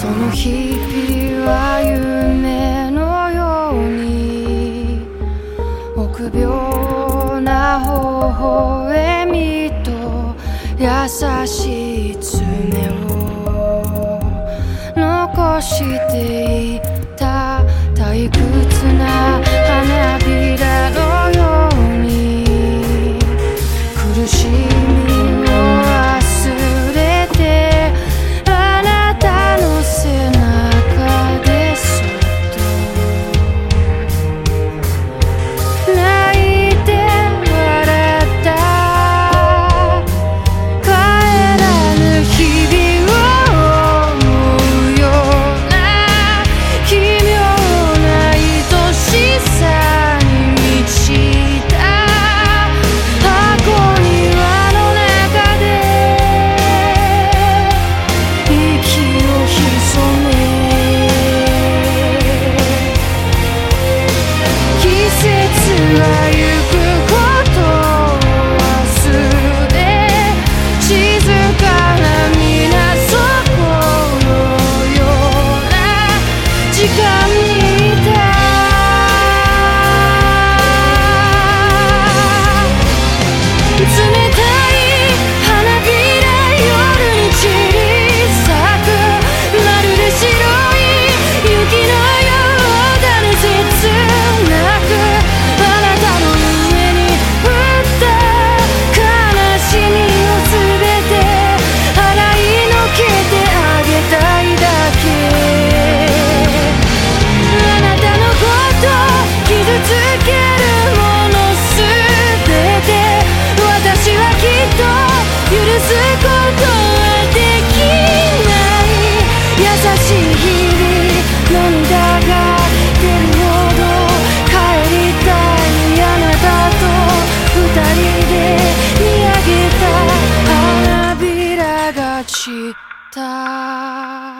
その日々は夢のように臆病な微笑みと優しい爪を残していた退屈な花びらのように苦しみを忘れてあなたの背中でそっと泣いて笑った帰らぬ日々を思うような奇妙な愛しさに満ちた箱庭の中で息を潜め季節は行くことを忘れ静かな水底のような時間にいた冷たい花びら夜に散り咲くまるで白い雪のようだね切なくあなたの上に降った悲しみをすべて洗いのけてあげたいだけあなたのこと傷つけるものすべて私はきっと許すことはできない優しい日々涙が出るほど帰りたいあなたと二人で見上げた花びらが散った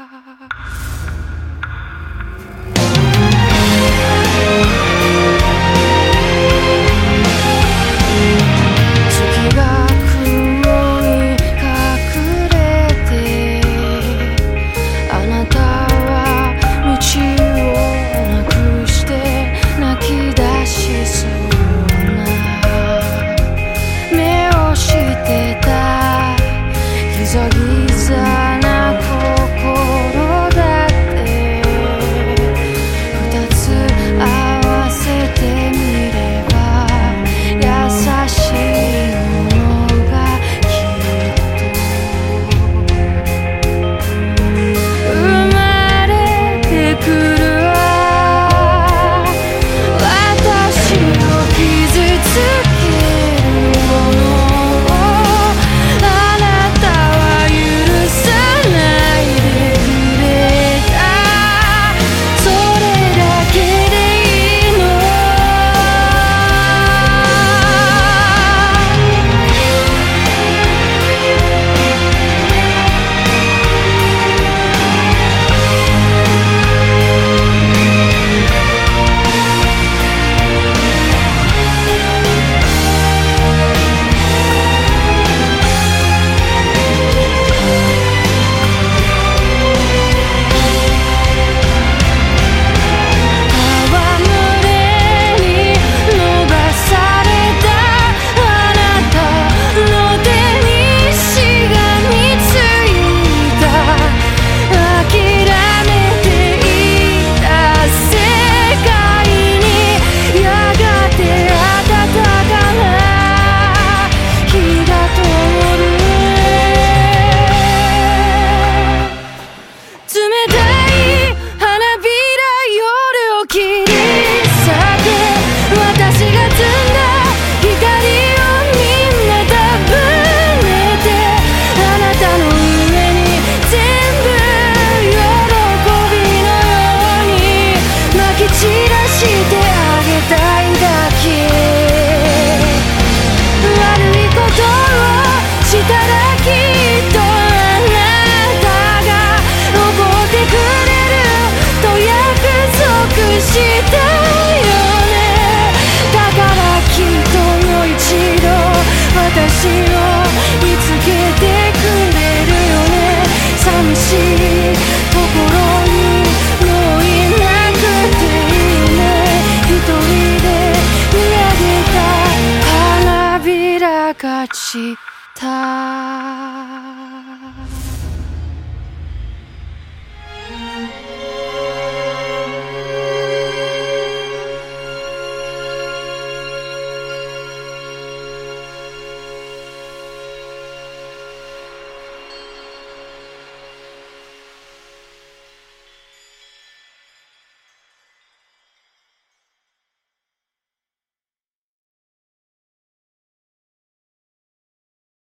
月が雲に隠れてあなたは道をなくして泣き出しそうな目をしてたギザギザ